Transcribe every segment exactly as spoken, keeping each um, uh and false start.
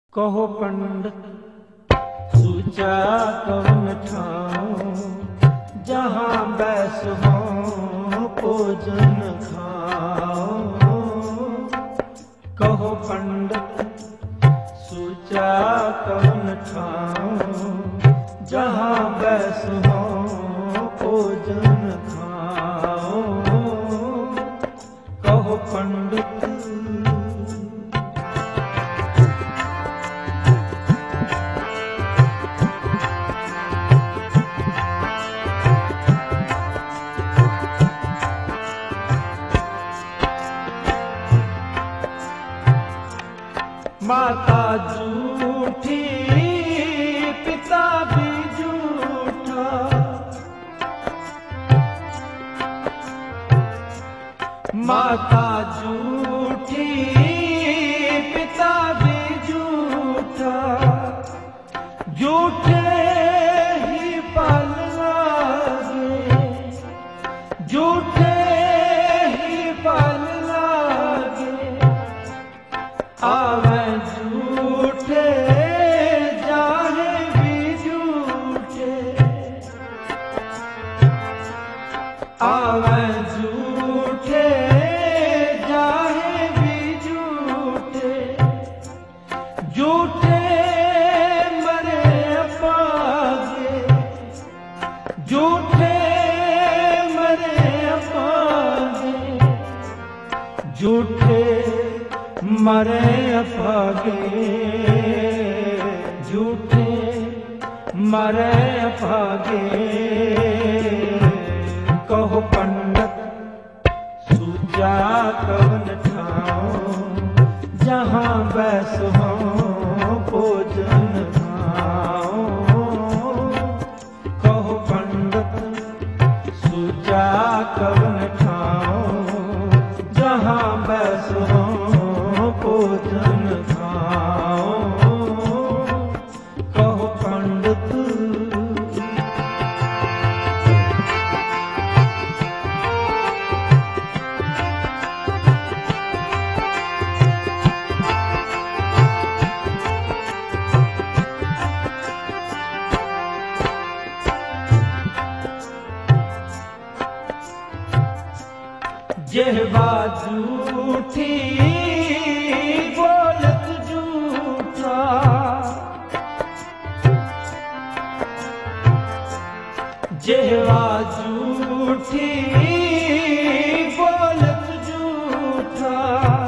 कहो पंडित सूचा कवन ठाऊं, जहाँ बैस हो भोजन खाऊं। कहो पंडित सूचा कवन ठाऊं, जहाँ बैस हो भोजन खाऊं। कहो पंडित माता झूठी पिता भी झूठा, माता झूठी पिता भी झूठा, झूठे ही फल लागे, झूठे ही फल लागे। आवे झूठे जाहे भी झूठे, आवे झूठे जाहे भी झूठे, झूठे मरे अपागे, झूठे मरे अपागे, झूठे मरे अभागे, झूठे मरे अभागे। कहो पंडित सूचा कवन ठाऊं, जहाँ बैस हो भोजन खाऊं। कहो पंडित सूचा कवन ठाऊं, जहाँ बैस हो भोजन खाऊं। कहो पंडित जेहवा झूठी बोलत झूठा, जेहवा झूठी बोलत झूठा,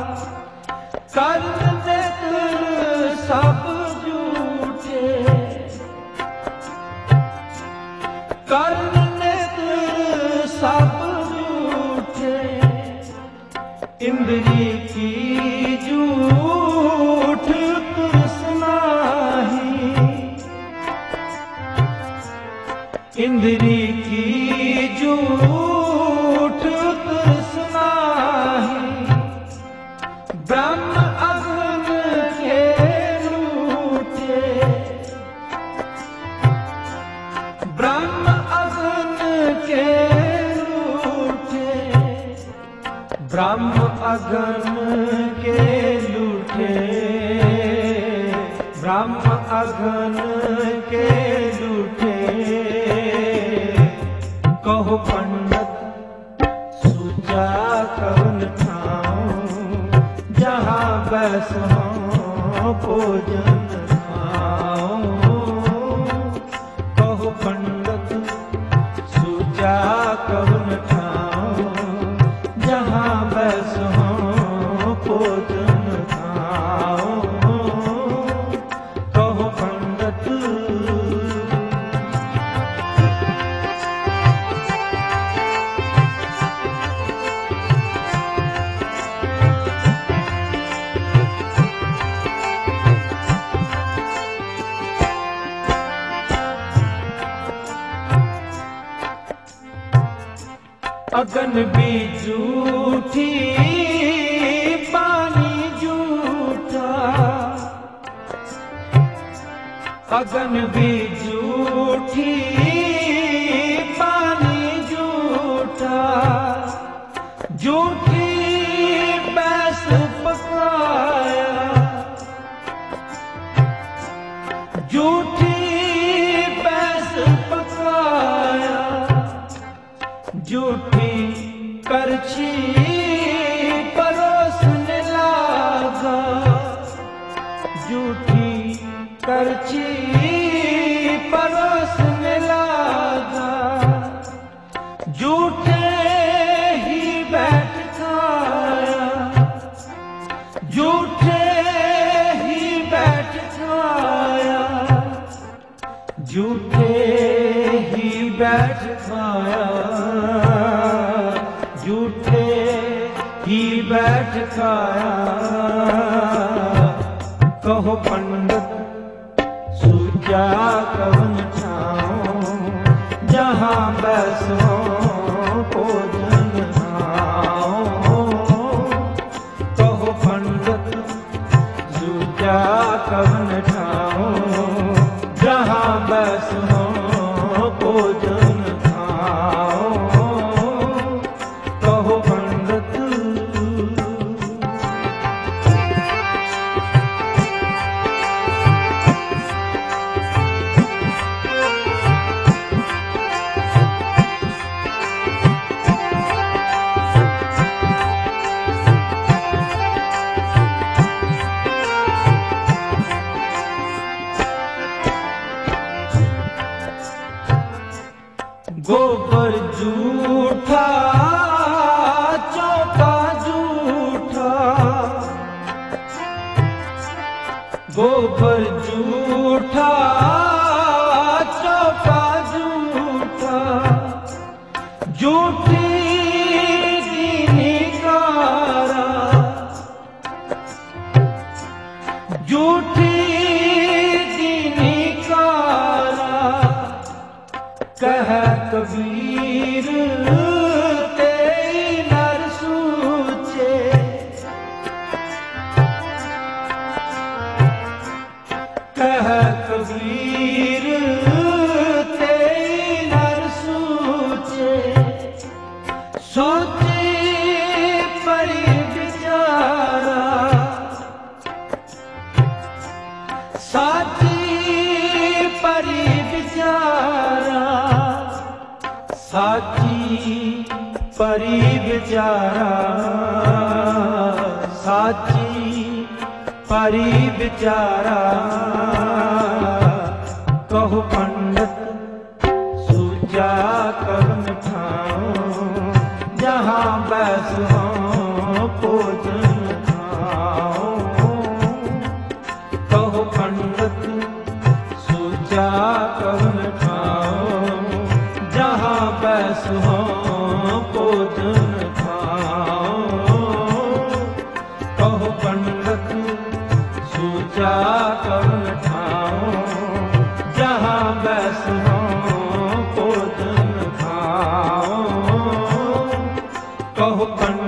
कर्म नेत्र सब झूठे, कर्म नेत्र सब झूठे। इंद्री की झूठ तृष्णा ही, इंद्री की झूठ तृष्णा ही, ब्रह्म अग्न के लूटे, ब्रह्म अग्न के लूटे, ब्रह्म अग्न के लूटे, ब्रह्म अग्न के लूटे। कहो पंडित सूचा कवन ठाऊं, जहाँ बैस हो भोजन खाऊं। कहो पंडित सूचा कवन ठाऊं, जहाँ बैस हो भोजन खाऊं। कहो पंडित अगन भी झूठी पानी झूठा, अगन भी झूठी पानी झूठा, झूठी बैस पकाया, जूठी करछी परोसने लागा, जूठी करछी परोसने लागा, जूठे ही बैठ खाया, जूठे ही बैठ खाया, जूठे ही बैठ खाया, जूठे ही बैठ खाया। कहो पंडित सूझा कवन ठाऊं, जहाँ बैसो भोजन खाऊं। कहो पंडित सूझा कवन ठाऊं, जहाँ बैसो भोजन खाऊं। कहो पंडित गोबर जूठा चौका जूठा, गोबर जूठा चौका जूठा, जूठी दीनी कारा, जूठी दीनी कारा। कह कबीर तेई नर सूचे, कह कबीर तेई नर सूचे, सोचे परि विचारा, साची परि विचारा, साची परि विचारा, साची परि विचारा। कहो पंडित सूझा कवन ठाऊं, जहाँ बैसो भोजन खाऊं। कहो पंडित सूझा कवन ठाऊं, जहाँ बैसो भोजन खाऊं। कहो पंडित सूझा कवन ठाऊं, जहाँ बैसो भोजन खाऊं। कहो पंडित